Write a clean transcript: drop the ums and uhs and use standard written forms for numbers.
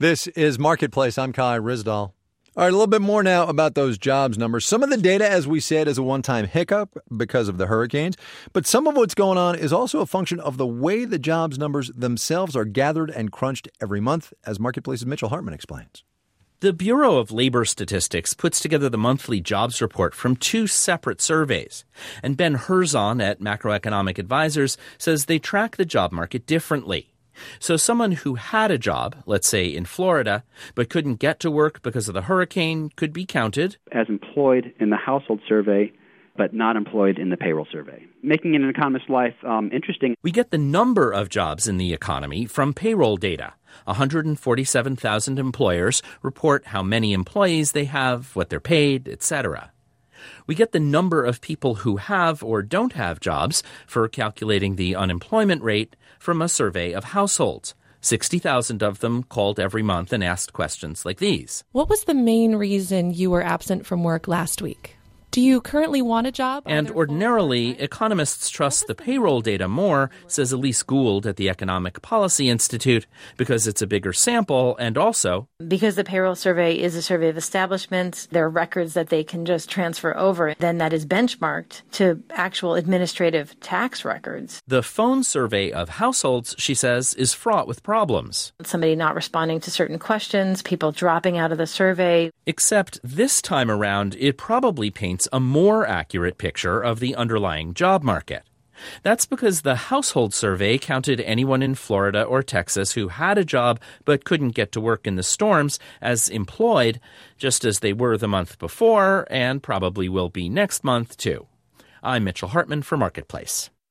This is Marketplace. I'm Kai Ryssdal. All right, a little bit more now about those jobs numbers. Some of the data, as we said, is a one-time hiccup because of the hurricanes. But some of what's going on is also a function of the way the jobs numbers themselves are gathered and crunched every month, as Marketplace's Mitchell Hartman explains. The Bureau of Labor Statistics puts together the monthly jobs report from two separate surveys. And Ben Herzon at Macroeconomic Advisors says they track the job market differently. So someone who had a job, let's say in Florida, but couldn't get to work because of the hurricane could be counted as employed in the household survey, but not employed in the payroll survey, making an economist's life interesting. We get the number of jobs in the economy from payroll data. 147,000 employers report how many employees they have, what they're paid, etc. We get the number of people who have or don't have jobs for calculating the unemployment rate from a survey of households. 60,000 of them called every month and asked questions like these. What was the main reason you were absent from work last week? Do you currently want a job? And ordinarily, economists trust the payroll data more, says Elise Gould at the Economic Policy Institute, because it's a bigger sample and also because the payroll survey is a survey of establishments, there are records that they can just transfer over. Then that is benchmarked to actual administrative tax records. The phone survey of households, she says, is fraught with problems. Somebody not responding to certain questions, people dropping out of the survey. Except this time around, it probably paints a more accurate picture of the underlying job market. That's because the household survey counted anyone in Florida or Texas who had a job but couldn't get to work in the storms as employed, just as they were the month before and probably will be next month, too. I'm Mitchell Hartman for Marketplace.